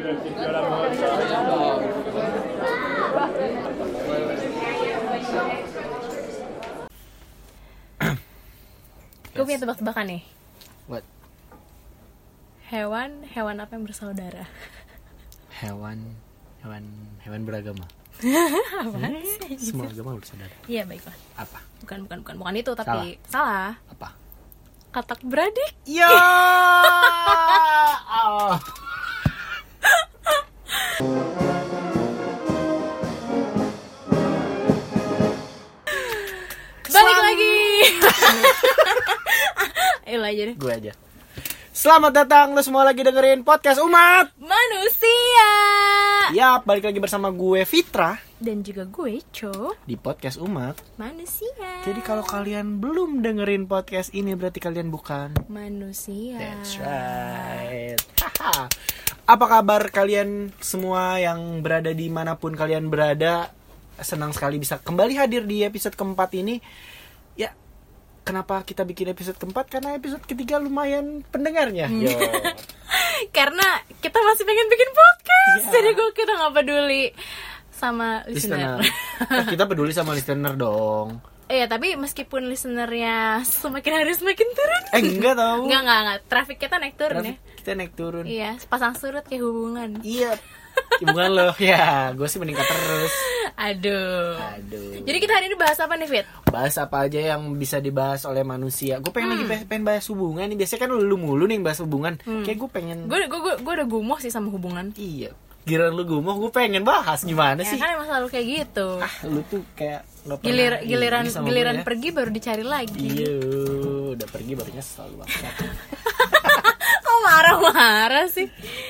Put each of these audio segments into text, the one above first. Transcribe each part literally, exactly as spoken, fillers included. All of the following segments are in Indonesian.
Gue punya tebak-tebakan nih. What? Hewan, hewan apa yang bersaudara? Hewan, hewan, hewan beragama. Apa Hmm? Semua agama bersaudara. Iya, baiklah. Apa? Bukan, bukan, bukan, bukan itu, tapi salah. Apa? Katak beradik. Ya. Oh. Balik lagi. Ayo aja deh. Gue aja. Selamat datang lo semua lagi dengerin podcast Umat Manusia. Yap, balik lagi bersama gue Fitra Dan juga gue Co di podcast Umat Manusia. Jadi kalau kalian belum dengerin podcast ini berarti kalian bukan manusia. That's right. Apa kabar kalian semua yang berada di manapun kalian berada? Senang sekali bisa kembali hadir di episode keempat ini. Ya, kenapa kita bikin episode keempat? Karena episode ketiga lumayan pendengarnya. Yo. Karena kita masih pengen bikin podcast. Ya. Jadi gue kita gak peduli sama listener, listener. Eh, kita peduli sama listener dong. Iya, tapi meskipun listenernya semakin hari semakin turun. Eh enggak tau. Enggak, enggak, enggak. Traffic kita naik turun. Traffic Ya. kita naik turun. Iya, pasang surut kayak hubungan. Iya. Hubungan lo. Ya, gue sih meningkat terus. Aduh. Aduh. Jadi kita hari ini bahas apa nih, Fit? Bahas apa aja yang bisa dibahas oleh manusia. Gue pengen Hmm. lagi pengen, pengen bahas hubungan nih. Biasanya kan lu mulu nih yang bahas hubungan. Hmm. Kayak gue pengen. Gue gue gue gue udah gumoh sih sama hubungan. Iya. Giliran lu gumoh, gue pengen bahas gimana Ya sih? kan emang selalu kayak gitu. Ah, lu tuh kayak nggak pernah Gilir, ini giliran sama giliran gue ya. pergi baru dicari lagi. Iya, udah pergi baru nyesel banget. Kok marah-marah sih?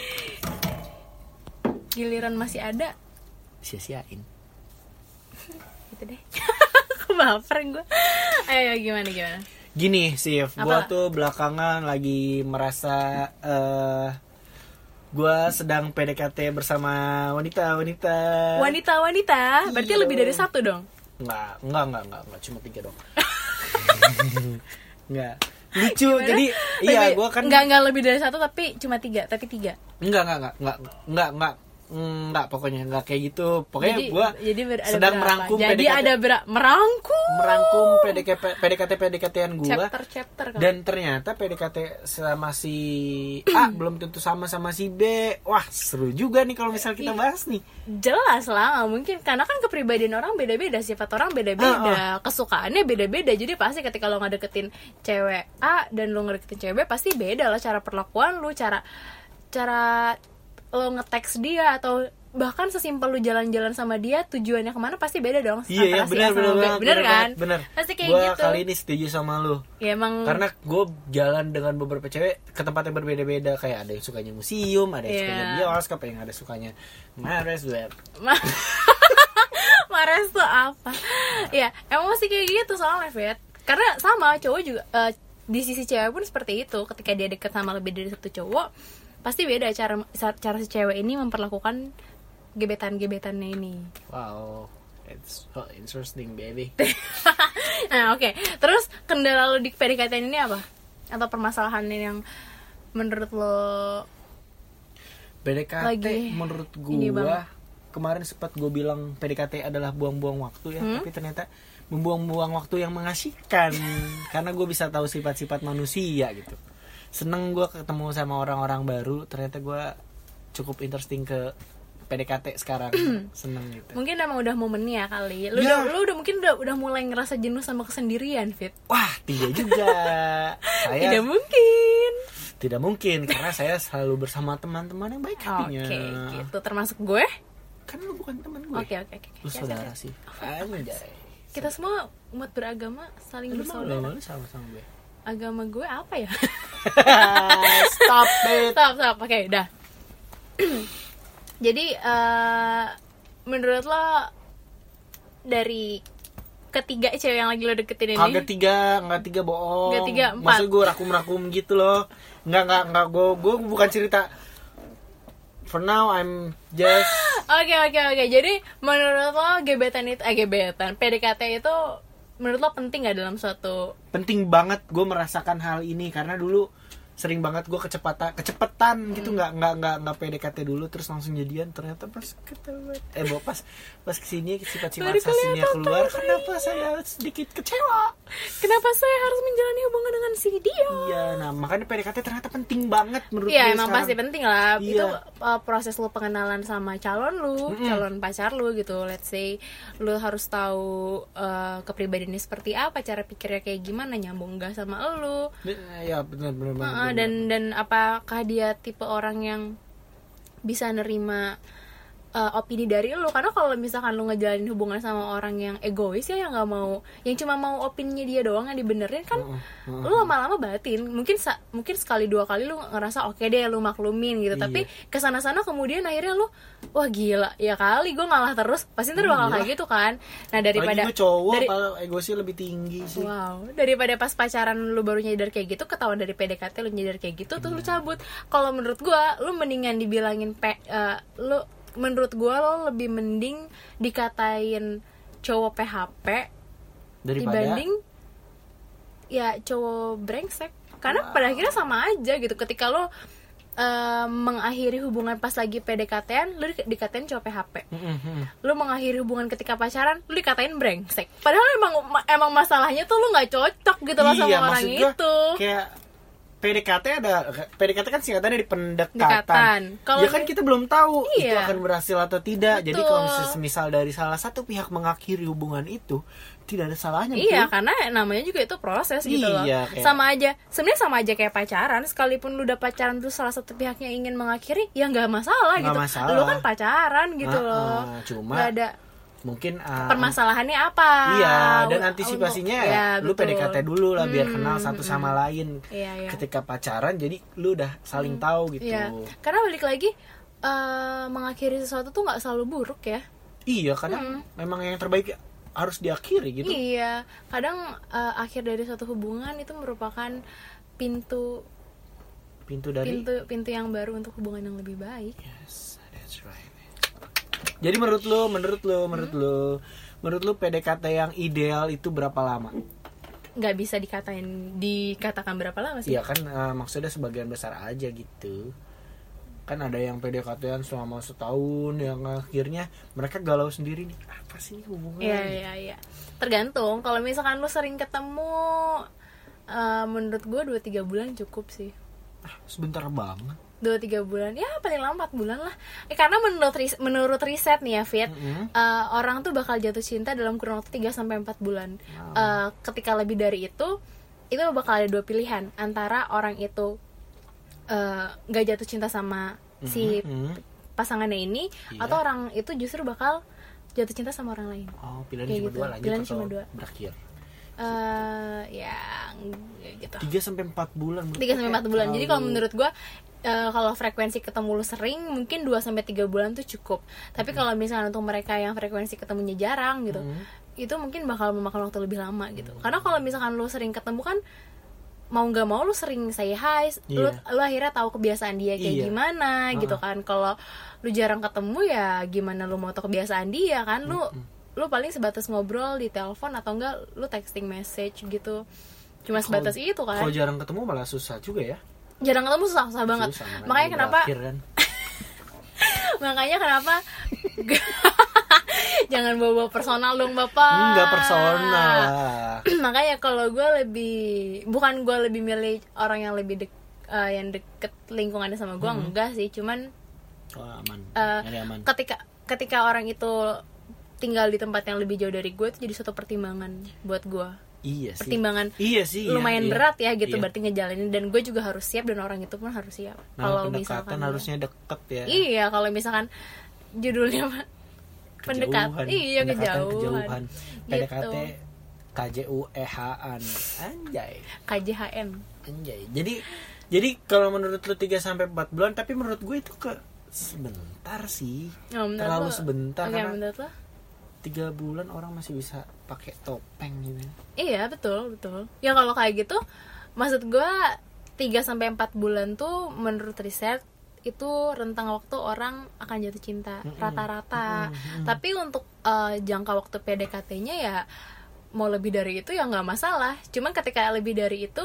Giliran masih ada, Sia-siain. gitu deh. Aku baper gue. Ayo gimana gimana? Gini sih, gue Apa? tuh belakangan lagi merasa eh gue sedang P D K T bersama wanita-wanita. Wanita-wanita, berarti Iya. lebih dari satu dong. Enggak, enggak, enggak, enggak, enggak, cuma tiga dong. Enggak. Lucu, Gimana? jadi iya Lebih- gue kan nggak nggak lebih dari satu tapi cuma tiga, tapi tiga. enggak, enggak, enggak, enggak, enggak, enggak, enggak, pokoknya enggak kayak gitu. Pokoknya Jadi- gue jadi ber- ada sedang berapa? merangkum Jadi P D K T, ada ber- merangkum merangkum P D K T P D K T P D K T-an gue. chapter-chapter kan. Dan ternyata P D K T sama si A belum tentu sama sama si B. Wah, seru juga nih kalau misal kita bahas nih. Jelas lah, nggak mungkin karena kan kepribadian orang beda-beda, sifat orang beda-beda, kesukaannya beda-beda. Jadi pasti ketika lo ngedeketin cewek A dan lo ngedeketin cewek B pasti beda lah cara perlakuan lu, cara cara lo nge-text dia atau bahkan sesimpel lu jalan-jalan sama dia tujuannya kemana pasti beda dong. Iya, iya, antara si benar, A sama benar, B. benar, Bener kan? Benar. Pasti kayak Gua gitu. kali ini setuju sama lu. Ya emang Karena gue jalan dengan beberapa cewek ke tempat yang berbeda-beda. Kayak ada yang sukanya museum, ada yang Iya. sukanya bioskop, ada yang ada sukanya Mares web. Mares tuh apa? Ya, emang masih kayak gitu soalnya, Fit. Karena sama cowok juga eh, di sisi cewek pun seperti itu. Ketika dia deket sama lebih dari satu cowok, pasti beda cara cara si cewek ini memperlakukan gebetan-gebetannya ini. Wow, it's so interesting, baby. Nah, oke. Terus kendala lo di P D K T ini apa? Atau permasalahan yang menurut lo P D K T Lagi menurut ini gue banget. kemarin sempat gue bilang P D K T adalah buang-buang waktu ya, Hmm? tapi ternyata membuang-buang waktu yang mengasihkan karena gue bisa tahu sifat-sifat manusia gitu. Seneng gue ketemu sama orang-orang baru, ternyata gue cukup interesting ke P D K T sekarang. Seneng gitu. mungkin emang udah momennya kali. Lu Ya. udah lu udah mungkin udah udah mulai ngerasa jenuh sama kesendirian, Fit. Wah, tidak juga. Saya Tidak mungkin. tidak mungkin karena saya selalu bersama teman-teman yang baik Oke, hatinya. gitu. Termasuk gue. Kan lu bukan teman gue. Oke, oke, oke. Lu Siap, saudara siap, sih. siap. Anjay. Kita semua umat beragama saling Lu mau bersaudara. lu sama-sama gue. Agama gue apa ya? Stop it. Stop, stop. Oke, udah. Jadi eh, menurut lo dari ketiga cewek yang lagi lo deketin ini, Kagak tiga, enggak tiga bohong. Nggak tiga, empat. Maksud gue rakum-rakum gitu loh. Enggak, enggak, enggak. Gue, gue bukan cerita. For now, I'm just Oke, oke, oke. Jadi menurut lo gebetan itu, eh gebetan, P D K T itu menurut lo penting gak dalam suatu? penting banget gue merasakan hal ini karena dulu sering banget gue kecepatan kecepatan gitu, nggak nggak nggak nggak P D K T dulu terus langsung jadian, ternyata pas ketemu eh bo, pas pas kesini sifat-sifat aslinya keluar, kenapa saya sedikit kecewa, kenapa saya harus menjalani hubungan dengan si dia. Iya, nah makanya P D K T ternyata penting banget menurut Iya, gue emang sekarang. pasti penting lah. Iya. Itu uh, proses lu pengenalan sama calon lu, Mm-mm. calon pacar lu gitu. Let's say lu harus tahu uh, kepribadiannya seperti apa, cara pikirnya kayak gimana, nyambung enggak sama lu. Ya benar-benar banget. Uh, dan dan apakah dia tipe orang yang bisa nerima uh, opini dari lu. Karena kalau misalkan lu ngejalanin hubungan sama orang yang egois ya, yang nggak mau, yang cuma mau opininya dia doang yang dibenerin kan, uh, uh, uh. lu lama-lama batin. Mungkin sa- mungkin sekali dua kali lu ngerasa oke okay deh, lu maklumin gitu. Iya. Tapi kesana-sana kemudian akhirnya lu, wah gila ya kali gue ngalah terus, pasti ntar bakal kayak gitu kan. Nah daripada gue cowok dari, kalau egosnya lebih tinggi sih. Wow, daripada pas pacaran lu baru nyadar kayak gitu, ketahuan dari P D K T lu nyadar kayak gitu, hmm. tuh lu cabut. Kalau menurut gue, lu mendingan dibilangin pe, uh, lu menurut gue lo lebih mending dikatain cowok P H P daripada dibanding ya cowok brengsek. Karena wow. pada akhirnya sama aja gitu. Ketika lo Uh, mengakhiri hubungan pas lagi P D K T-an, lu di- dikatain cowok P H P. Mm-hmm. Lu mengakhiri hubungan ketika pacaran, lu dikatain brengsek. Padahal emang emang masalahnya tuh lu nggak cocok gitu loh sama iya, orang itu. Kayak P D K T ada P D K T kan singkatannya dari pendekatan. Dekatan. Kalau ya kan kita belum tahu iya. itu akan berhasil atau tidak. Betul. Jadi kalau misal dari salah satu pihak mengakhiri hubungan itu, tidak ada salahnya. Iya, betul? karena namanya juga itu proses gitu loh. Iya, kayak... Sama aja, sebenarnya sama aja kayak pacaran. Sekalipun lu udah pacaran terus salah satu pihaknya ingin mengakhiri, ya nggak masalah nggak gitu. Masalah. Lu kan pacaran gitu uh, loh. Uh, cuma gak ada mungkin uh, permasalahannya apa? Iya, dan antisipasinya untuk, ya, ya lu P D K T dulu lah biar hmm, kenal satu sama hmm. lain. Iya, iya. Ketika pacaran jadi lu udah saling hmm. tahu gitu. Iya. Karena balik lagi uh, mengakhiri sesuatu tuh nggak selalu buruk ya. Iya, kadang hmm. memang yang terbaik harus diakhiri gitu. Iya, kadang uh, akhir dari suatu hubungan itu merupakan pintu pintu dari pintu pintu yang baru untuk hubungan yang lebih baik. Yes, that's right. Jadi menurut lu, menurut lu, menurut hmm? lu, menurut lu P D K T yang ideal itu berapa lama? Nggak bisa dikatain, dikatakan berapa lama sih? Iya kan, uh, maksudnya sebagian besar aja gitu. Kan ada yang P D K T-an selama setahun, yang akhirnya mereka galau sendiri nih. Apa sih hubungan? Iya, iya, iya. Tergantung. Kalau misalkan lu sering ketemu, uh, menurut gue dua tiga bulan cukup sih. Ah, sebentar banget. dua tiga bulan, ya paling lama empat bulan lah. Eh, karena menurut ris- menurut riset nih ya, Fit, mm-hmm. uh, orang tuh bakal jatuh cinta dalam kurun waktu tiga sampai empat bulan. Wow. Uh, ketika lebih dari itu, itu bakal ada dua pilihan, antara orang itu nggak uh, jatuh cinta sama mm-hmm. si pasangannya ini, yeah. atau orang itu justru bakal jatuh cinta sama orang lain. Oh, pilihan kayak cuma gitu. dua lagi pilihan atau cuma dua. Berakhir. Uh, ya gitu. tiga sampai empat bulan. tiga sampai empat bulan. Jadi kalau menurut gua uh, kalau frekuensi ketemu lu sering mungkin dua sampai tiga bulan tuh cukup. Tapi hmm. kalau misalnya untuk mereka yang frekuensi ketemunya jarang gitu, hmm. itu mungkin bakal memakan waktu lebih lama gitu. Hmm. Karena kalau misalkan lu sering ketemu kan mau nggak mau lu sering say hi, yeah. lu lu akhirnya tahu kebiasaan dia kayak yeah. gimana uh-huh. gitu kan. Kalau lu jarang ketemu ya gimana lu mau tahu kebiasaan dia kan. Lu hmm. lu paling sebatas ngobrol di telepon atau enggak lu texting message gitu, cuma sebatas kalo, itu kan. Kalau jarang ketemu malah susah juga ya. Jarang ketemu susah susah banget. Susah, makanya kenapa? Kan? makanya kenapa? Jangan bawa personal dong bapak. Enggak personal. Makanya kalau gue lebih, bukan gue lebih milih orang yang lebih dek, uh, yang deket lingkungannya sama gue, hmm. enggak sih, cuman oh, aman. Uh, aman. Ketika ketika orang itu tinggal di tempat yang lebih jauh dari gue, itu jadi suatu pertimbangan buat gue. Iya sih. Pertimbangan iya sih, lumayan iya, berat ya gitu, iya. berarti ngejalanin, dan gue juga harus siap dan orang itu pun harus siap. Nah, kalau misalkan harusnya ya. deket ya. Iya, kalau misalkan judulnya pendekat, iya kejauhan. kejauhan. Gitu. P D K T K J U E H-an. Anjay. K J H N. Anjay. Jadi jadi kalau menurut lu tiga sampai empat bulan, tapi menurut gue itu ke sebentar sih. Oh, terlalu lo, sebentar okay, karena menurut lo? tiga bulan orang masih bisa pakai topeng gitu. Iya, betul, betul. Ya kalau kayak gitu, maksud gue tiga sampai empat bulan tuh menurut riset itu rentang waktu orang akan jatuh cinta mm-hmm. rata-rata. Mm-hmm. Tapi untuk uh, jangka waktu P D K T-nya ya mau lebih dari itu ya nggak masalah. Cuman ketika lebih dari itu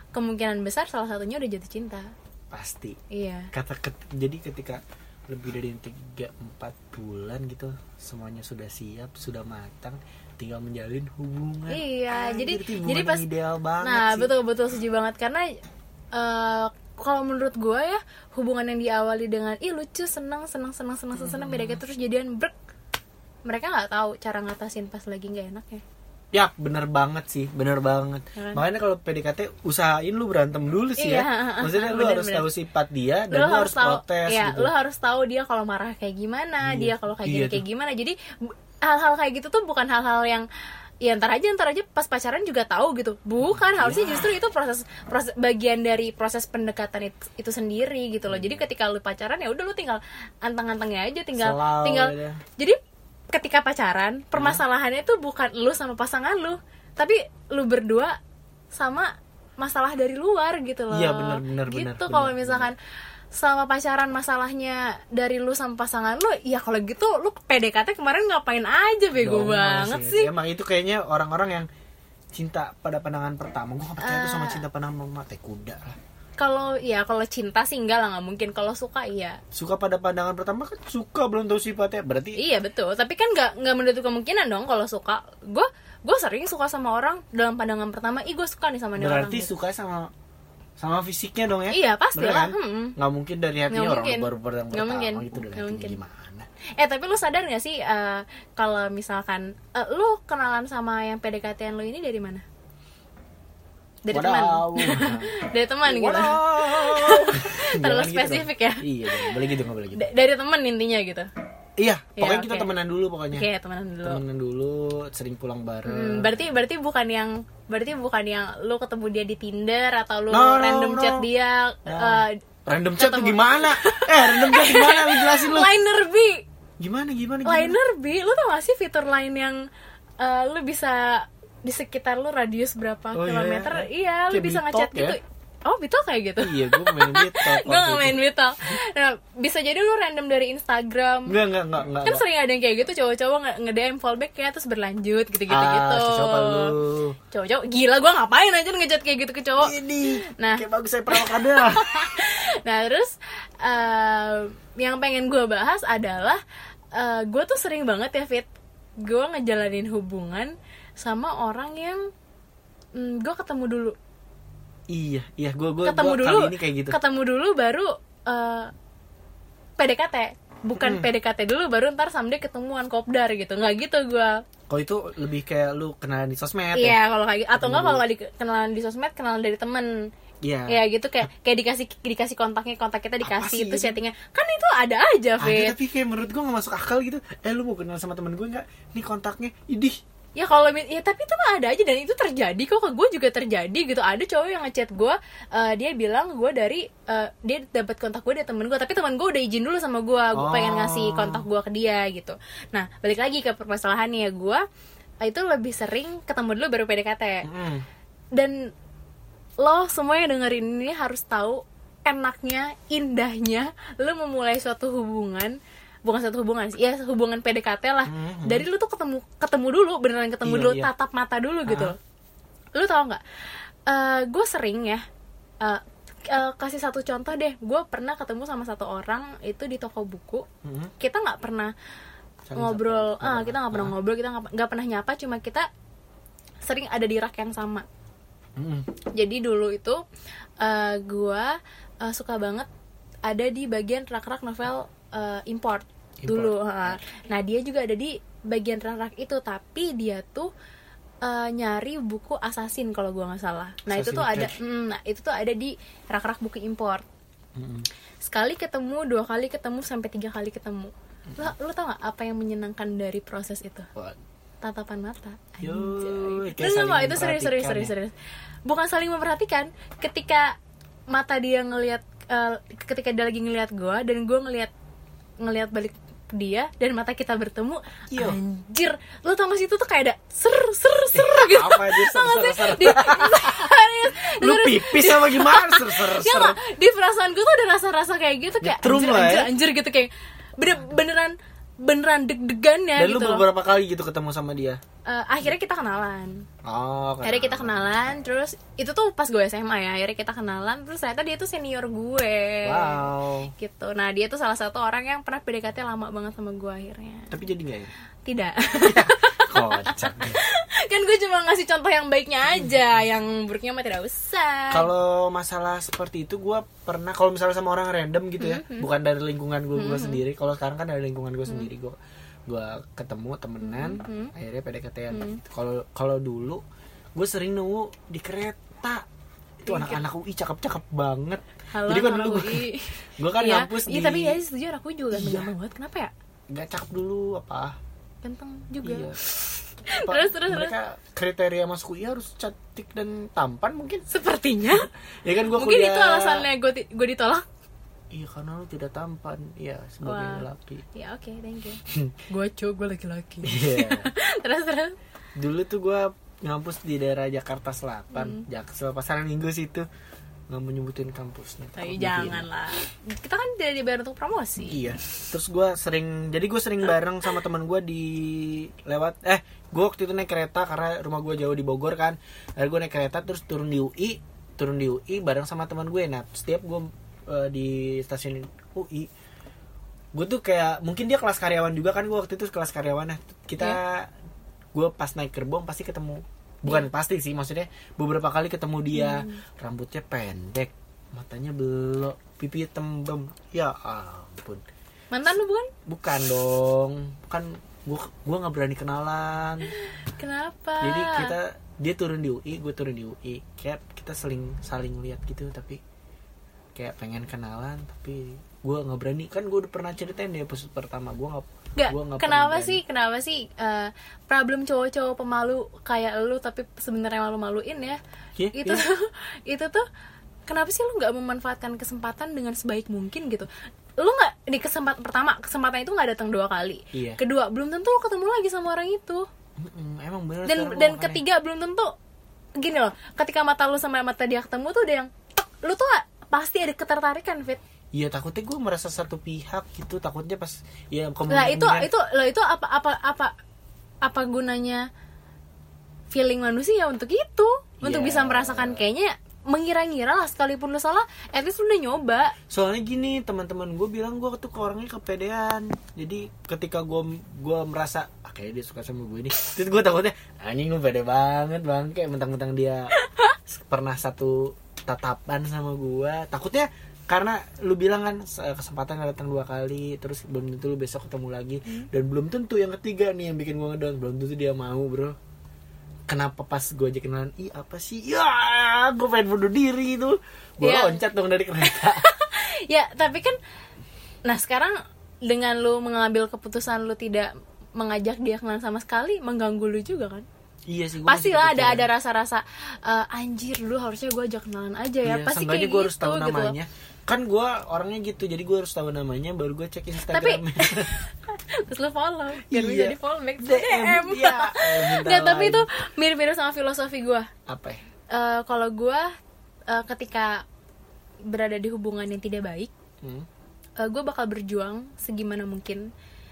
kemungkinan besar salah satunya udah jatuh cinta. Pasti. Iya. Kata ket, jadi ketika lebih dari tiga empat bulan gitu semuanya sudah siap, sudah matang, tinggal menjalin hubungan. Iya, Anjir, jadi hubungan jadi pas ideal banget nah, sih. betul betul setuju banget karena uh, kalau menurut gue ya hubungan yang diawali dengan ih lucu, senang, senang, senang, senang, senang, senang, Hmm. beda terus jadian brek. Mereka nggak tahu cara ngatasin pas lagi nggak enak ya. Ya, bener banget sih, bener banget. Kan? Makanya kalau P D K T usahain lu berantem dulu sih Iya, ya. Maksudnya lu bener, harus bener. tahu sifat dia dan Lu lu, harus tahu, protes ya, gitu. lu harus tahu dia kalau marah kayak gimana, Iya, dia kalau kayak iya gini tuh. kayak gimana. Jadi bu- hal-hal kayak gitu tuh bukan hal-hal yang ya ntar aja ntar aja pas pacaran juga tahu gitu. Bukan, harusnya Ya. justru itu proses proses bagian dari proses pendekatan itu, itu sendiri gitu loh. Jadi ketika lu pacaran ya udah lu tinggal anteng-antengnya aja, tinggal Selau tinggal aja. jadi ketika pacaran permasalahannya itu bukan lu sama pasangan lu, tapi lu berdua sama masalah dari luar gitu loh. Iya, benar, benar, gitu benar, kalau benar, misalkan sama pacaran masalahnya dari lu sama pasangan lu, ya kalau gitu lu P D K T kemarin ngapain aja, bego Dong, banget masih. sih. Emang itu kayaknya orang-orang yang cinta pada pandangan pertama. Gue gak percaya tuh sama Ah. cinta pandangan pertama, teh kuda lah. Kalau ya kalau cinta sih enggak lah, nggak mungkin. Kalau suka iya. Suka pada pandangan pertama kan suka, belum tahu sifatnya. Berarti Iya betul, tapi kan nggak nggak menutup kemungkinan dong kalau suka. Gue gue sering suka sama orang dalam pandangan pertama, ih gue suka nih sama dia orang. berarti gitu. suka sama sama fisiknya dong ya? Iya pasti Bener lah. kan? Hmm. Nggak mungkin dari hatinya Nggak orang mungkin. baru pertama Nggak mungkin. gitu dari Nggak hatinya mungkin. gimana? Eh tapi lu sadar gak sih eh, kalau misalkan eh, lu kenalan sama yang P D K T-an lu ini dari mana? Dari teman. Wadaw. Dari teman gitu. Wadaw. Terlalu Jangan gitu spesifik dong. ya. Iya, jangan boleh gitu, nggak boleh gitu. D- dari teman intinya gitu. Iya, Iya, pokoknya kita oke. temenan dulu pokoknya. Oke, temenan dulu. Temenan dulu, sering pulang bareng. Hmm, berarti berarti bukan yang berarti bukan yang lu ketemu dia di Tinder atau lu No, no, random no. chat dia Nah. eh, Random chat tuh ketemu. gimana? Eh, random chat gimana? Lu jelasin lu. liner B. Gimana gimana gimana? Liner B, lu tau gak sih fitur lain yang eh, lu bisa di sekitar lu radius berapa Oh, iya, kilometer? iya. Iya, lu Kayak bisa Bitalk ngechat ya? gitu. Oh, Bitalk kayak gitu. Iya, gue main Bitalk. Gue gak main Bitalk. Nah, bisa jadi lu random dari Instagram. Enggak, enggak, enggak, enggak. Kan sering ada yang kayak gitu, cowok-cowok nge- nge-D M fallback ya terus berlanjut gitu-gitu Ah, gitu. siapa lu? Cowok-cowok gila, gue ngapain aja ngechat kayak gitu ke cowok. Ini. Nah. Kayak bagus saya perawak ada. Nah terus eh, yang pengen gue bahas adalah eh, gue tuh sering banget ya Fit, gue ngejalanin hubungan sama orang yang mm, gue ketemu dulu, Iya, iya, gue gue ketemu gue dulu, kali ini kayak gitu. ketemu dulu baru eh, P D K T, bukan Hmm. P D K T dulu baru ntar someday ketemuan kopdar gitu, nggak gitu gue. Kalau itu lebih kayak lu kenalan di sosmed ya. Iya kalau kayak gitu, atau nggak Ketemu kalau nggak di, kenalan di sosmed, kenalan dari temen. Iya. Ya gitu kayak kayak dikasih dikasih kontaknya, kontak kita dikasih Apa itu sih? chattingnya, kan itu ada aja Ada, Fit. tapi kayak menurut gue gak masuk akal gitu. Eh, lu mau kenal sama temen gue gak? Nih kontaknya. Idih. Ya kalau mi- ya tapi itu mah ada aja dan itu terjadi kok, ke gue juga terjadi gitu. Ada cowok yang ngechat gue, eh, dia bilang gue dari eh, dia dapat kontak gue dari temen gue, tapi temen gue udah izin dulu sama gue, gue Oh. pengen ngasih kontak gue ke dia gitu. Nah balik lagi ke permasalahannya ya, gue eh, itu lebih sering ketemu dulu baru P D K T. Hmm. Dan lo semua yang dengerin ini harus tahu enaknya, indahnya lo memulai suatu hubungan, bukan suatu hubungan sih, ya hubungan P D K T lah. Mhm. Dari lu tuh ketemu ketemu dulu, beneran ketemu Iya, dulu, iya. tatap mata dulu gitu. Ah. Lu tau nggak? Eh gue sering ya. eh, eh, kasih satu contoh deh. Gue pernah ketemu sama satu orang itu di toko buku. Hmm. Kita nggak pernah Saling ngobrol. sapa. Ah, kita nggak pernah Ah. ngobrol. Kita nggak nggak pernah nyapa. Cuma kita sering ada di rak yang sama. Hmm. Jadi dulu itu uh, gue uh, suka banget ada di bagian rak-rak novel uh, import, Import. dulu. ha. Nah dia juga ada di bagian rak-rak itu, tapi dia tuh uh, nyari buku Assassin kalau gue nggak salah. Nah itu Assassin's tuh ada, Creed. mm, nah itu tuh ada di rak-rak buku import. Hmm. Sekali ketemu, dua kali ketemu, sampai tiga kali ketemu. Lo, lo tau nggak apa yang menyenangkan dari proses itu? Wah. Tatapan mata. Yo, Anjay. kayak Enggak, saling enggak, itu serius, serius, memperhatikan serius, ya. serius. Bukan saling memperhatikan. Ketika mata dia ngelihat, eh, ketika dia lagi ngelihat gue dan gue ngelihat ngelihat balik dia dan mata kita bertemu, Yo. anjir, lo tau gak sih itu tuh kayak ada ser ser ser gitu. Apa aja ser Tau gak ser sih? ser. Di- serius, Lu serius. pipis sama gimana? Ser ser Ya ser. nggak? Di perasaan gue tuh ada rasa-rasa kayak gitu, kayak Nyetrum anjir, lah ya. anjir, anjir gitu, kayak bener beneran beneran deg-degannya Dan gitu. lu beberapa kali gitu ketemu sama dia? Uh, akhirnya kita kenalan. Oh, kenalan. Akhirnya kita kenalan, terus itu tuh pas gue S M A ya. Akhirnya kita kenalan, terus ternyata dia tuh senior gue. Wow. Gitu. Nah, dia tuh salah satu orang yang pernah P D K T lama banget sama gue akhirnya. Tapi jadi nggak ya? Tidak. Kocak. Kan gue cuma ngasih contoh yang baiknya aja, yang buruknya mah tidak usah. Kalau masalah seperti itu gue pernah, kalau misalnya sama orang random gitu ya, Mm-hmm. bukan dari lingkungan gue gue Mm-hmm. sendiri. Kalau sekarang kan dari lingkungan gue sendiri, gue gue ketemu temenan, Mm-hmm. akhirnya P D K T-an. Kalau kalau dulu gue sering nemu di kereta. Itu anak-anak U I cakep-cakep banget. Halo, Jadi kan anak dulu gue, U I. gue kan Iya, ngampus iya, di. tapi ya setuju anak gue juga ganteng Iya. banget. Kenapa ya? Nggak cakep dulu apa? Ganteng juga. Iya. Terus, terus, mereka kriteria masuk U I harus cantik dan tampan mungkin. Sepertinya. Ya kan gue Mungkin kuliah. itu alasannya gue ti- gue ditolak. Iya karena lu tidak tampan. Iya sebagai Wah. lelaki. Ya oke, thank you. Gue cowok, gue laki-laki. Iya. Terus terus. Dulu tuh gue ngampus di daerah Jakarta Selatan, Jaksel, Pasar Minggu situ. Nggak mau nyebutin kampusnya. Tapi takut jangan dihina. lah. Kita kan tidak dibayar untuk promosi. Iya. Terus gue sering, jadi gue sering bareng sama teman gue di lewat. Eh, gue waktu itu naik kereta karena rumah gue jauh di Bogor kan. Lalu gue naik kereta terus turun di U I, turun di U I bareng sama teman gue. Nah, setiap gue uh, di stasiun U I, gue tuh kayak mungkin dia kelas karyawan juga kan. Gue waktu itu kelas karyawan. Nah, kita, Yeah. gue pas naik gerbong pasti ketemu. Bukan pasti sih, maksudnya beberapa kali ketemu dia. Rambutnya pendek, matanya belok, pipi tembem. Ya ampun. Mantan lu bukan? Bukan dong, kan gua gua nggak berani kenalan. Kenapa? Jadi kita, dia turun di U I, gue turun di U I, kayak kita saling saling lihat gitu, tapi kayak pengen kenalan, tapi gua nggak berani. Kan gue udah pernah ceritain di episode pertama, gua nggak. Gak, gua nggak kenapa pernah sih, kenapa sih uh, problem cowok-cowok pemalu kayak lu tapi sebenarnya malu-maluin ya? Iya, itu iya. tuh, itu tuh kenapa sih lu nggak memanfaatkan kesempatan dengan sebaik mungkin gitu? Lu nggak di kesempatan pertama, kesempatan itu nggak datang dua kali. Iya. Kedua, belum tentu lu ketemu lagi sama orang itu. Mm-mm, emang bener. Dan sekarang dan gua makanya- ketiga, belum tentu gini loh. Ketika mata lu sama mata dia ketemu tuh udah yang tek, lu tuh pasti ada ketertarikan, Fit. Iya, takutnya gue merasa satu pihak gitu, takutnya pas ya Nah itu kemungkinan- itu lo itu apa apa apa apa gunanya feeling manusia untuk itu, untuk Iya. bisa merasakan kayaknya mengira-ngira lah, sekalipun lu salah, at least lu udah nyoba. Soalnya gini, teman-teman gue bilang gue tuh orangnya kepedean. Jadi ketika gue gue merasa ah, kayaknya dia suka sama gue ini, terus gue takutnya anjing gue pede banget bang, kayak mentang-mentang dia pernah satu tatapan sama gue. Takutnya karena lu bilang kan kesempatan nggak datang dua kali, terus belum tentu lu besok ketemu lagi, dan belum tentu yang ketiga nih yang bikin gue ngedown, belum tentu dia mau, bro. Kenapa pas gue aja kenalan, ih apa sih, ya gue pengen bunuh diri itu, gue Iya. loncat dong dari kereta. Ya tapi kan, nah sekarang dengan lu mengambil keputusan lu tidak mengajak dia kenalan sama sekali, mengganggu lu juga kan? Iya sih, gua Pastilah masih ada ada kepikiran. rasa-rasa uh, anjir dulu harusnya gue ajak kenalan aja ya. Iya, Pasti seenggaknya kayak gue gitu harus tahu gitu. namanya. Kan gue orangnya gitu, jadi gue harus tahu namanya baru gue cek Tapi Instagramnya. terus lu follow biar Iya. bisa di follow back D D M, M. iya, eh, minta Nggak, tapi like. itu mirip-mirip sama filosofi gue. Apa ya? Eh, kalau gue eh, ketika berada di hubungan yang tidak baik, Hmm? eh, gue bakal berjuang segimana mungkin,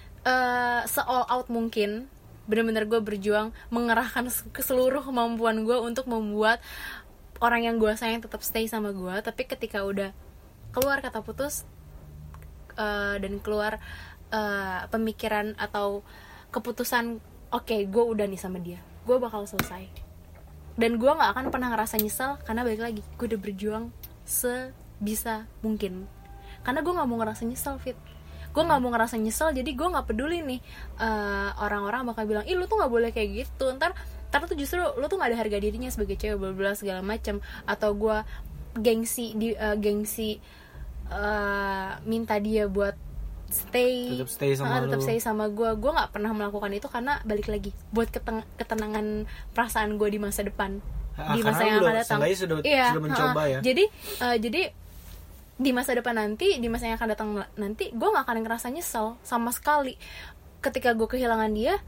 eh, se all out mungkin. Bener-bener gue berjuang mengerahkan ke seluruh kemampuan gue untuk membuat orang yang gue sayang tetap stay sama gue. Tapi ketika udah keluar kata putus uh, dan keluar uh, pemikiran atau keputusan, oke okay, gue udah nih sama dia, gue bakal selesai. Dan gue nggak akan pernah ngerasa nyesel karena balik lagi gue udah berjuang sebisa mungkin. Karena gue nggak mau ngerasa nyesel, Fit. Gue nggak mau ngerasa nyesel, jadi gue nggak peduli nih uh, orang-orang bakal bilang, ih lu tuh nggak boleh kayak gitu. Ntar, ntar tuh justru lu tuh nggak ada harga dirinya sebagai cewek, bla bla segala macam. Atau gue gengsi di uh, gengsi uh, minta dia buat stay, Tetap stay sama uh, tetap lu. stay sama gue. Gue nggak pernah melakukan itu karena balik lagi buat keteng- ketenangan perasaan gue di masa depan, Ah, di masa karena yang lu akan udah- datang. seenggaknya sudah- Iya, sudah mencoba uh-uh. ya. Jadi uh, jadi di masa depan nanti, di masa yang akan datang nanti, gue nggak akan ngerasa nyesel sama sekali. Ketika gue kehilangan dia,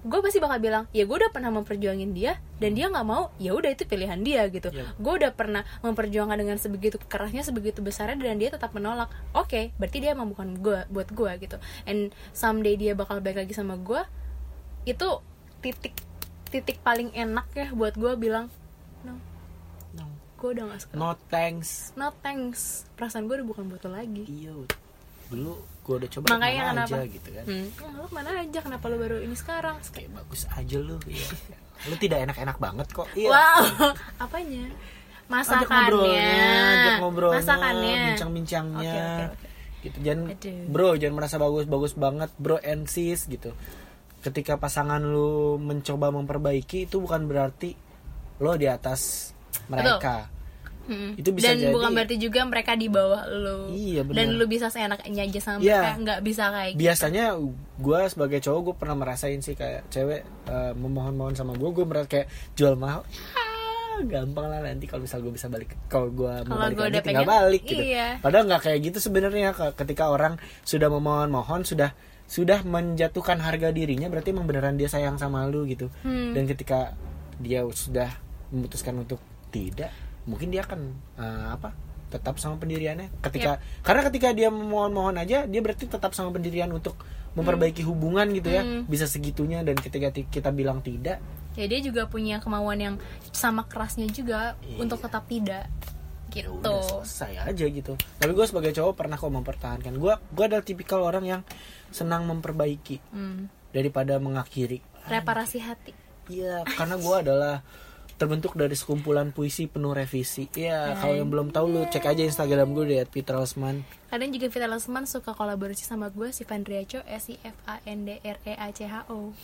gue pasti bakal bilang ya gue udah pernah memperjuangin dia dan dia nggak mau, ya udah itu pilihan dia gitu. Yeah. Gue udah pernah memperjuangkan dengan sebegitu kerasnya, sebegitu besarnya, dan dia tetap menolak. Oke, okay, berarti dia emang bukan gue buat gue gitu. And someday dia bakal balik lagi sama gue. Itu titik titik paling enak ya buat gue bilang no, no. gue udah nggak suka. No thanks. No thanks. Perasaan gue udah bukan buat lo lagi. Iya. Dulu gue udah coba makanya mana kenapa? aja gitu kan. Hmm, lu mana aja, kenapa lu baru ini sekarang? Kayak bagus aja lu. Ya. Lu tidak enak-enak banget kok. Iya. Wow. Apanya? Masakannya. Ajak ngobrolnya, Masakannya. Bincang-bincangnya. Oke, oke, oke. Gitu. Jangan Aduh. bro, jangan merasa bagus-bagus banget, bro and sis gitu. Ketika pasangan lu mencoba memperbaiki, itu bukan berarti lo di atas mereka. Hmm. Itu bisa dan jadi, bukan berarti juga mereka di bawah lo. Iya, bener. Dan lu bisa seenaknya aja sama yeah. mereka, nggak bisa kayak gitu. Biasanya gue sebagai cowok, gue pernah merasain sih kayak cewek uh, memohon-mohon sama gue, gue merasa kayak jual mahal. Ah, gampang lah nanti kalau misal gue bisa balik, kalau gue mau balik lagi tinggal balik gitu. Iya. Padahal nggak kayak gitu sebenarnya. Ketika orang sudah memohon-mohon, sudah sudah menjatuhkan harga dirinya, berarti emang beneran dia sayang sama lu gitu. Hmm. Dan ketika dia sudah memutuskan untuk tidak, mungkin dia akan uh, apa tetap sama pendiriannya ketika yep. karena ketika dia mohon-mohon aja, dia berarti tetap sama pendirian untuk memperbaiki hmm. hubungan gitu ya. Hmm. Bisa segitunya. Dan ketika t- kita bilang tidak, ya dia juga punya kemauan yang sama kerasnya juga iya. untuk tetap tidak gitu. Ya udah selesai aja gitu. Tapi gue sebagai cowok pernah kok mempertahankan. Gue gue adalah tipikal orang yang senang memperbaiki hmm. daripada mengakhiri. Reparasi hati. Iya, karena gue adalah terbentuk dari sekumpulan puisi penuh revisi. Iya, kalau yang belum tahu lu cek aja Instagram gue di et fitra losman. Kadang juga Fitra Losman suka kolaborasi sama gue, si Fandriaco, S I F A N D R E A C H O.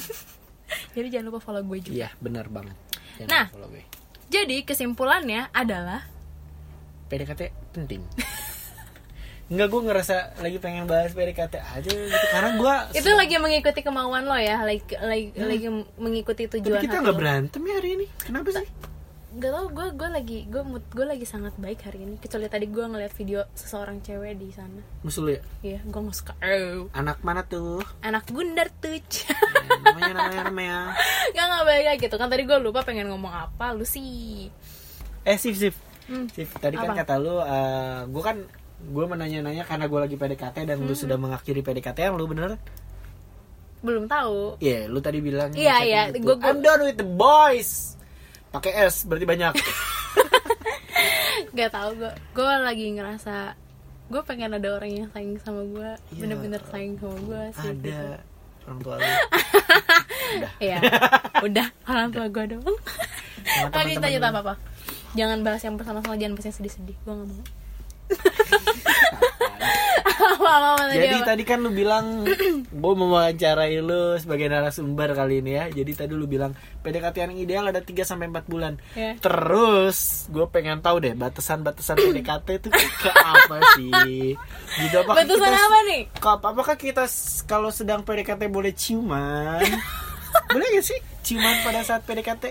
Jadi jangan lupa follow gue juga. Iya, benar banget. Jangan nah, follow gue. Jadi kesimpulannya adalah P D K T penting. Enggak, gue ngerasa lagi pengen bahas P D K T aja gitu, karena gue itu se- lagi mengikuti kemauan lo ya, lagi lagi, hmm. lagi mengikuti tujuan. Tapi kita nggak berantem ya hari ini, kenapa sih? Gak tau, gue gue lagi gue mood gue lagi sangat baik hari ini, kecuali tadi gue ngeliat video seseorang cewek di sana. Musul ya? Iya, gue nggak suka. Oh. Anak mana tuh? Anak Gundar tuh. Ya, namanya namanya namanya. Gak nggak baik kayak gitu kan, tadi gue lupa pengen ngomong apa, lu sih. Eh sif sif. Hmm. Sif, tadi apa? Kan kata lu, uh, gue kan gue menanya-nanya karena gue lagi P D K T dan hmm. lu sudah mengakhiri P D K T yang lu bener? Belum tahu. Iya, yeah, lu tadi bilang. Iya iya. Gitu. I'm done with the boys. Pakai S berarti banyak. Gak tau, gue gue lagi ngerasa gue pengen ada orang yang sayang sama gue, yeah. bener-bener sayang sama gue sih. Ada gitu. Orang tua lu. Udah. Iya. Udah orang tua gue doang. Lagi tanya apa apa. Jangan bahas yang bersama-sama, jangan bahas yang sedih-sedih. Gue nggak mau. Jadi apa? Tadi kan lu bilang gue mewawancarai lu sebagai narasumber kali ini ya. Jadi tadi lu bilang P D K T yang ideal ada tiga sampai empat bulan. Yeah. Terus gue pengen tahu deh batasan-batasan P D K T itu ke apa sih? Gitu, apakah batasan kita, apa nih? Apakah kita kalau sedang P D K T boleh ciuman? Boleh gak sih ciuman pada saat P D K T?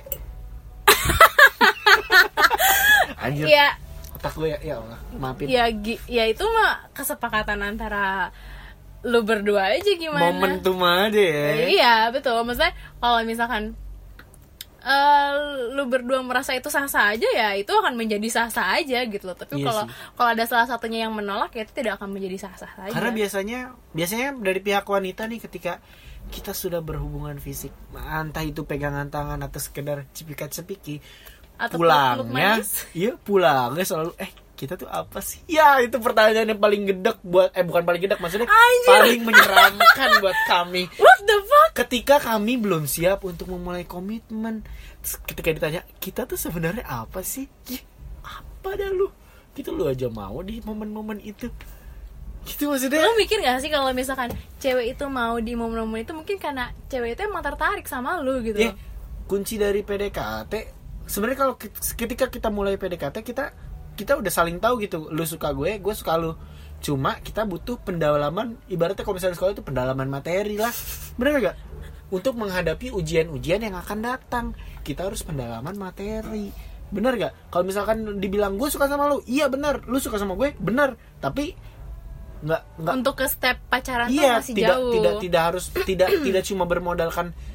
Anjir. Iya. Tak gue ya, ya Allah, maafin. Ya, ya itu mah kesepakatan antara lu berdua aja gimana. Momentum aja ya. Iya betul, maksudnya kalau misalkan uh, lu berdua merasa itu sah-sah aja, ya itu akan menjadi sah-sah aja gitu loh. Tapi kalau iya kalau ada salah satunya yang menolak, ya itu tidak akan menjadi sah-sah saja. Karena biasanya biasanya dari pihak wanita nih, ketika kita sudah berhubungan fisik, entah itu pegangan tangan atau sekedar cipikat-cepiki, atau pulangnya, iya pulangnya selalu eh kita tuh apa sih? Ya itu pertanyaan yang paling gedek buat eh bukan paling gedek maksudnya Anjir. paling menyeramkan buat kami. What the fuck? Ketika kami belum siap untuk memulai komitmen, ketika ditanya kita tuh sebenarnya apa sih? Ya, apa dah lu? Gitu lu aja mau di momen-momen itu. Gitu maksudnya. Lu mikir gak sih kalau misalkan cewek itu mau di momen-momen itu, mungkin karena cewek itu emang tertarik sama lu gitu. Ya, kunci dari P D K T sebenarnya kalau ketika kita mulai P D K T, kita kita udah saling tahu gitu. Lu suka gue, gue suka lu. Cuma kita butuh pendalaman, ibaratnya kalau misalnya sekolah itu pendalaman materi lah. Bener gak? Untuk menghadapi ujian-ujian yang akan datang, kita harus pendalaman materi. Bener gak? Kalau misalkan dibilang gue suka sama lu, iya bener. Lu suka sama gue, bener. Tapi nggak nggak untuk ke step pacaran iya, tuh masih tidak, jauh. Tidak tidak harus tidak tidak cuma bermodalkan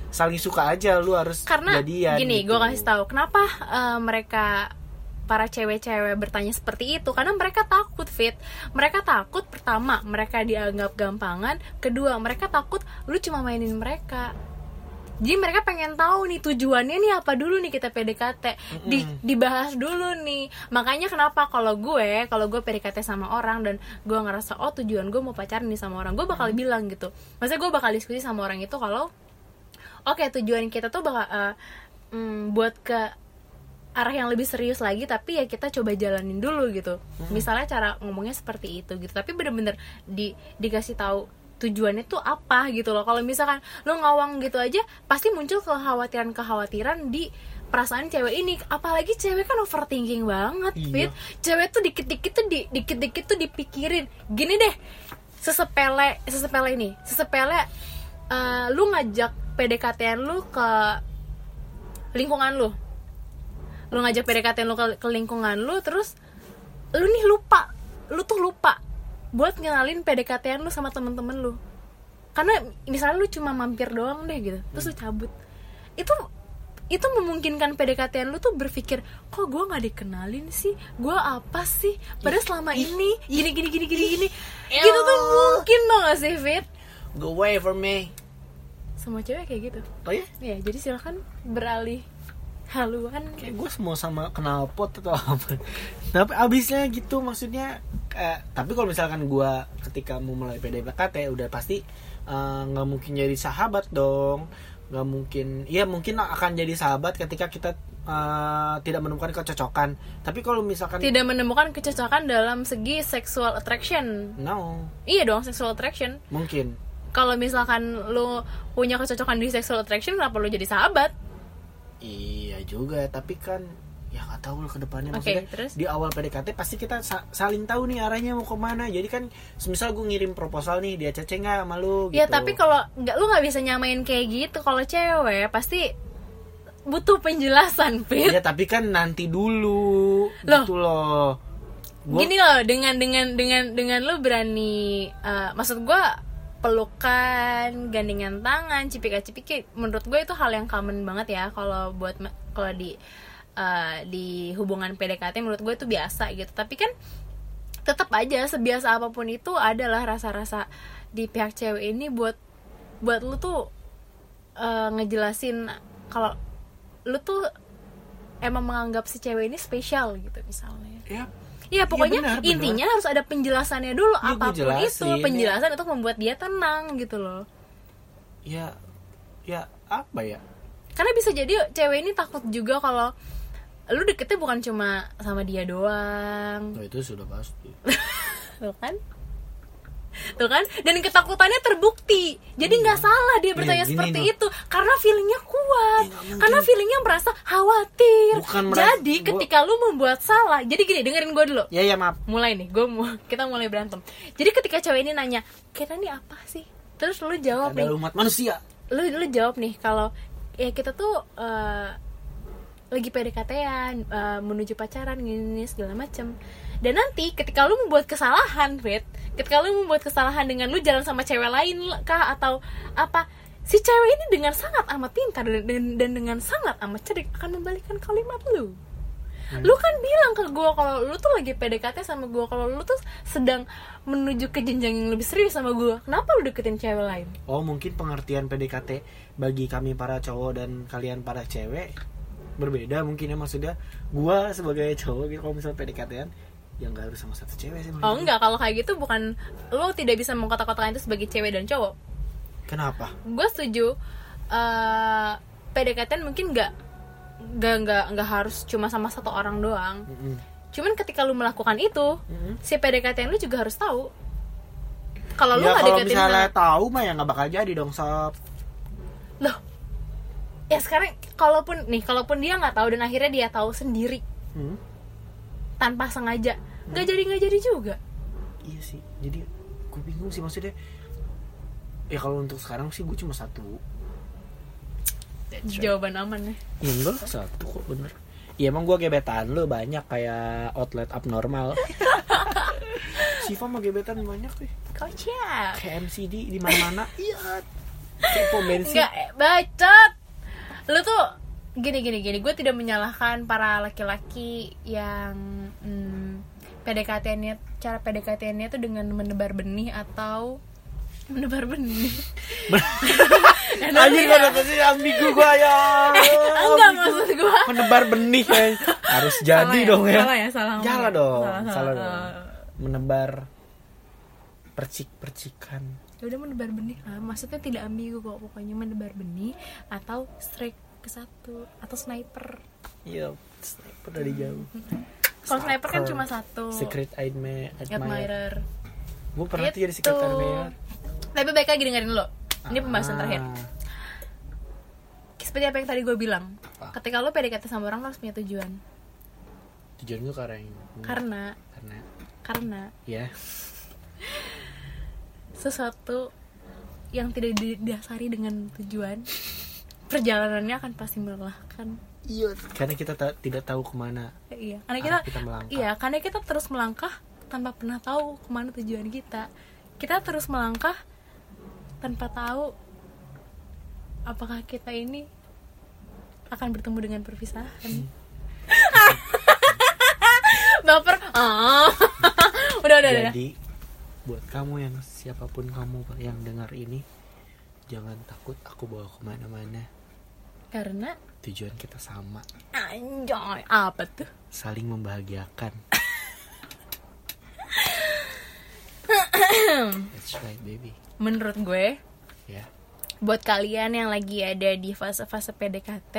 saling suka aja, lu harus karena jadian. Gini, gitu. gue kasih tahu kenapa uh, mereka para cewek-cewek bertanya seperti itu, karena mereka takut, Fit. Mereka takut, pertama, mereka dianggap gampangan, kedua, mereka takut lu cuma mainin mereka. Jadi mereka pengen tahu nih tujuannya nih apa dulu nih kita P D K T, di, dibahas dulu nih. Makanya kenapa kalau gue kalau gue P D K T sama orang dan gue ngerasa oh tujuan gue mau pacaran nih sama orang, gue bakal hmm. bilang gitu. Maksudnya gue bakal diskusi sama orang itu kalau oke okay, tujuan kita tuh bakal uh, mm, buat ke arah yang lebih serius lagi, tapi ya kita coba jalanin dulu gitu. Hmm. Misalnya cara ngomongnya seperti itu gitu, tapi bener-bener di dikasih tahu tujuannya tuh apa gitu loh. Kalau misalkan lo ngawang gitu aja, pasti muncul kekhawatiran-kekhawatiran di perasaan cewek ini. Apalagi cewek kan overthinking banget, iya. Fit. Cewek tuh dikit-dikit tuh di, dikit-dikit tuh dipikirin. Gini deh, sesepele sesepele ini, sesepele uh, lu ngajak P D K T-an lu ke lingkungan lu. Lu ngajak P D K T-an lu ke, ke lingkungan lu, terus lu nih lupa. Lu tuh lupa buat ngenalin P D K T-an lu sama temen-temen lu. Karena misalnya lu cuma mampir doang deh gitu, terus lu cabut. Itu itu memungkinkan P D K T-an lu tuh berpikir, kok gue nggak dikenalin sih, gue apa sih? Padahal selama ini gini gini gini gini gini. Gitu tuh mungkin dong gak sih, Fit? Go away from me. Semua cewek kayak gitu. Oh ya? Iya, jadi silakan beralih haluan. Kayak gue mau sama knalpot atau apa. Tapi abisnya gitu maksudnya. Eh, tapi kalau misalkan gue ketika mau mulai P D K T udah pasti nggak uh, mungkin jadi sahabat dong. Nggak mungkin. Ya mungkin akan jadi sahabat ketika kita uh, tidak menemukan kecocokan. Tapi kalau misalkan tidak menemukan kecocokan dalam segi sexual attraction. No. Iya dong, sexual attraction. Mungkin. Kalau misalkan lu punya kecocokan di sexual attraction, kenapa lu jadi sahabat? Iya juga, tapi kan ya nggak tahu lah ke depannya. Okay, maksudnya terus? Di awal P D K T pasti kita sa- saling tahu nih arahnya mau kemana. Jadi kan semisal gue ngirim proposal nih, dia cece nggak sama lu gitu. Ya tapi kalau nggak, lu nggak bisa nyamain kayak gitu. Kalau cewek pasti butuh penjelasan, Fit. Ya tapi kan nanti dulu loh. Gitu loh. Gua... Gini loh, dengan dengan dengan dengan lu berani, uh, maksud gue pelukan, gandengan tangan, cipika-cipiki, menurut gue itu hal yang common banget ya kalau buat kalau di uh, di hubungan P D K T, menurut gue itu biasa gitu. Tapi kan tetap aja sebiasa apapun itu adalah rasa-rasa di pihak cewek ini buat buat lu tuh uh, ngejelasin kalau lu tuh emang menganggap si cewek ini spesial gitu misalnya. Yep. Iya pokoknya ya, benar, intinya benar. Harus ada penjelasannya dulu ya, apapun itu, penjelasan ya. Untuk membuat dia tenang gitu loh. Ya, ya apa ya? Karena bisa jadi cewek ini takut juga kalau lu deketnya bukan cuma sama dia doang. Oh, itu sudah pasti. Tuh kan? Tuh kan? Dan ketakutannya terbukti. Jadi nggak hmm. salah dia bertanya ya, seperti no. itu karena feelingnya kuat. Ya, karena feelingnya merasa khawatir. Bukan jadi merasa, ketika gua... lu membuat salah. Jadi gini, dengerin gue dulu. Ya ya maaf. Mulai nih, gue mau kita mulai berantem. Jadi ketika cewek ini nanya, "Kita nih apa sih?" Terus lu jawab nih. Ada umat manusia. Lu lu jawab nih kalau ya kita tuh uh, lagi P D K T-an, uh, menuju pacaran gini segala macam. Dan nanti ketika lu membuat kesalahan, Fit, ketika lu membuat kesalahan dengan lu jalan sama cewek lain kah atau apa, si cewek ini dengan sangat amat pintar dan, dan, dan dengan sangat amat cerdik akan membalikan kalimat lu. Hmm. Lu kan bilang ke gue kalau lu tuh lagi P D K T sama gue, kalau lu tuh sedang menuju ke jenjang yang lebih serius sama gue. Kenapa lu deketin cewek lain? Oh, mungkin pengertian P D K T bagi kami para cowok dan kalian para cewek berbeda mungkin ya. Maksudnya gue sebagai cowok gitu kalau misalnya P D K T-an ya nggak harus sama satu cewek sih. Oh enggak, kalau kayak gitu bukan, lo tidak bisa mengkotak-kotakan itu sebagai cewek dan cowok. Kenapa? Gue setuju. uh, P D K T mungkin nggak nggak nggak nggak harus cuma sama satu orang doang. Mm-hmm. Cuman ketika lu melakukan itu, mm-hmm. si P D K T lu juga harus tahu. Kalau ya, lu nggak deketin, kalau misalnya sama... tahu mah ya nggak bakal jadi dong, sob. Loh, ya sekarang kalaupun nih, kalaupun dia nggak tahu dan akhirnya dia tahu sendiri. Hmm? Tanpa sengaja, nggak hmm. jadi nggak jadi juga. Iya sih, jadi gue bingung sih maksudnya. Ya kalau untuk sekarang sih gue cuma satu. Jawaban aman nih. Ya enggak, satu kok bener. Ya emang gue gebetan lo banyak kayak outlet abnormal. Siva mah gebetan banyak nih. Kocak. Kayak M C D di mana-mana. Iya. Kayak pom bensin. Enggak, eh, bacot. Lu tuh gini gini gini, gue tidak menyalahkan para laki-laki yang hmm, P D K T-nya, cara P D K T-nya tuh dengan menebar benih atau menebar benih. Anjir kan apa sih ambigu gue ya. Enggak maksud gue menebar benih kayak harus jadi salah dong ya. Salah ya, salah. Salah dong. Salah, salah, Salah salah. dong. Menebar percik-percikan. Ya udah menebar benih lah, maksudnya tidak ambigu kok, pokoknya menebar benih atau strike ke satu atau sniper. Iya, sniper dari jauh. Kalau sniper kan cuma satu. Secret admirer. Admirer. Gue pernah tuh jadi Gitu. secret admirer. Tapi baik lagi dengerin lo. Ini pembahasan Ah. terakhir. Seperti apa yang tadi gue bilang. Apa? Ketika lo P D K T sama orang, lo harus punya tujuan. Tujuan gue karena Karena karena karena ya sesuatu yang tidak didasari dengan tujuan, perjalanannya akan pasti melelahkan. iya karena kita ta- tidak tahu kemana Eh, iya, karena kita, arah kita melangkah. iya, karena kita terus melangkah tanpa pernah tahu kemana tujuan kita. Kita terus melangkah tanpa tahu apakah kita ini akan bertemu dengan perpisahan. Baper. Ah. udah, udah, udah. Jadi buat kamu yang siapapun kamu yang dengar ini, jangan takut aku bawa kemana-mana. Karena Tujuan kita sama, anjay, apa tuh? saling membahagiakan. That's right baby. Menurut gue, Ya. buat kalian yang lagi ada di fase-fase P D K T,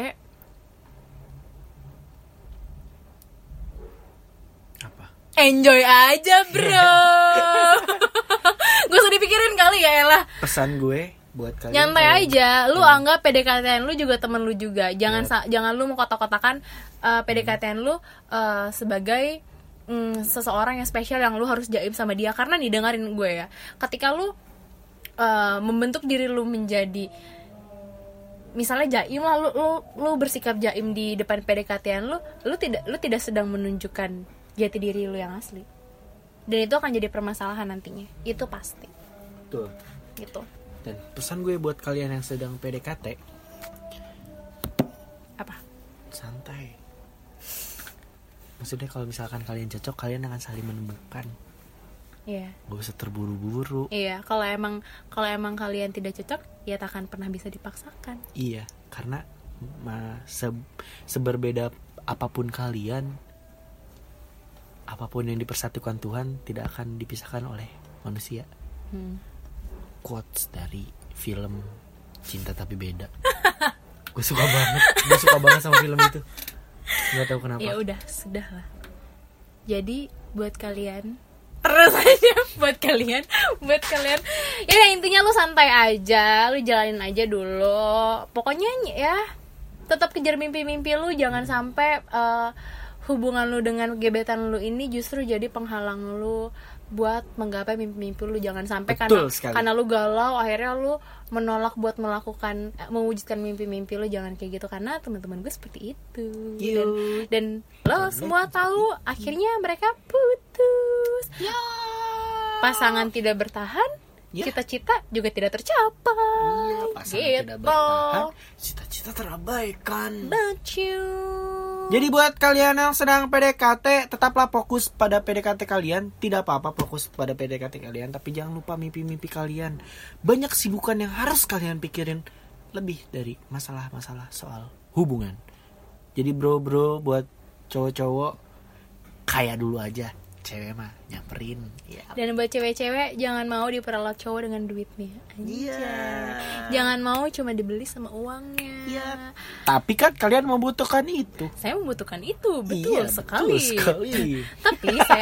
Apa? enjoy aja bro. Gak usah dipikirin kali ya elah. Pesan gue buat kalian. Nyantai kalau- aja, lu Hmm. anggap P D K T-an lu juga temen lu juga. Jangan Yep. sa- jangan lu mengkotak-kotakan uh, P D K T-an lu uh, sebagai mm, seseorang yang spesial yang lu harus jaim sama dia. Karena nih dengerin gue ya, ketika lu uh, membentuk diri lu menjadi misalnya jaim lah, lu, lu lu bersikap jaim di depan P D K T-an lu, lu tidak lu tidak sedang menunjukkan jati diri lu yang asli. Dan itu akan jadi permasalahan nantinya. Itu pasti. Tuh. Gitu. Dan pesan gue buat kalian yang sedang P D K T, Apa? santai. Maksudnya kalau misalkan kalian cocok, kalian akan saling menemukan. Iya. Gak usah terburu-buru. Iya, kalau emang kalau emang kalian tidak cocok, ya tak akan pernah bisa dipaksakan. Iya, karena ma, se- seberbeda apapun kalian, apapun yang dipersatukan Tuhan tidak akan dipisahkan oleh manusia. Hmm. Quotes dari film Cinta Tapi Beda. Gue suka banget, gue suka banget sama film itu. Gak tahu kenapa. Ya udah, sudah lah. Jadi buat kalian terus aja buat kalian, buat kalian. Ya intinya lu santai aja, lu jalanin aja dulu. Pokoknya ya tetap kejar mimpi-mimpi lu, jangan sampai uh, hubungan lu dengan gebetan lu ini justru jadi penghalang lu buat menggapai mimpi-mimpi lu. Jangan sampai Betul karena sekali. karena lu galau akhirnya lu menolak buat melakukan eh, mewujudkan mimpi-mimpi lu. Jangan kayak gitu, karena teman-teman gue seperti itu. Yo. Dan dan lo semua tahu akhirnya mereka putus. Ya. Pasangan tidak bertahan, Ya. cita-cita juga tidak tercapai. Iya, pasangan gitu. tidak bertahan, cita-cita terabaikan. Don't you? Jadi buat kalian yang sedang P D K T, tetaplah fokus pada P D K T kalian. Tidak apa-apa fokus pada P D K T kalian, tapi jangan lupa mimpi-mimpi kalian. Banyak kesibukan yang harus kalian pikirin lebih dari masalah-masalah soal hubungan. Jadi bro-bro, buat cowok-cowok, kaya dulu aja. Cewek mah nyamperin. Ya. Dan buat cewek-cewek, jangan mau diperalat cowok dengan duitnya. Anjay. Iya. Jangan mau cuma dibeli sama uangnya. Iya. Tapi kan kalian membutuhkan itu. Saya membutuhkan itu, betul Iya, sekali. betul sekali. Tapi saya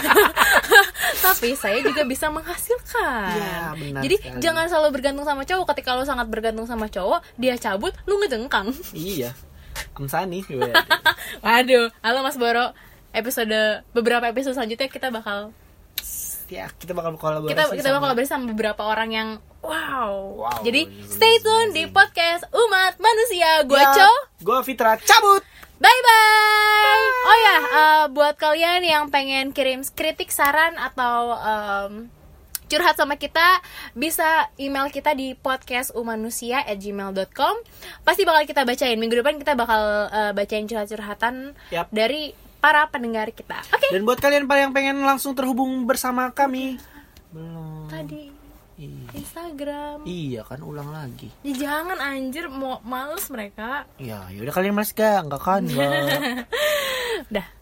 tapi saya juga bisa menghasilkan. Iya, benar Jadi sekali. jangan selalu bergantung sama cowok. Ketika lo sangat bergantung sama cowok, dia cabut, lu ngejengkang. Iya. Amsani. Waduh, halo Mas Boro. Episode beberapa episode selanjutnya kita bakal Ya, kita bakal kolaborasi. kita kita sama- bakal kolaborasi sama beberapa orang yang wow. Wow, Jadi ini stay bener-bener tune di amazing. podcast Umat Manusia. Gua Ya, Co. gua Fitra cabut. Bye bye. Oh ya, uh, buat kalian yang pengen kirim kritik, saran atau um, curhat sama kita, bisa email kita di podcast umanusia at gmail dot com. Pasti bakal kita bacain. Minggu depan kita bakal uh, bacain curhat-curhatan Yap. dari para pendengar kita. Oke. Okay. Dan buat kalian yang pengen langsung terhubung bersama kami, belum. Tadi Iya. Instagram. Iya kan, ulang lagi. Ya, jangan anjir, mau males mereka. Ya, yaudah kalian mas gak? Enggak kan? Enggak. Udah.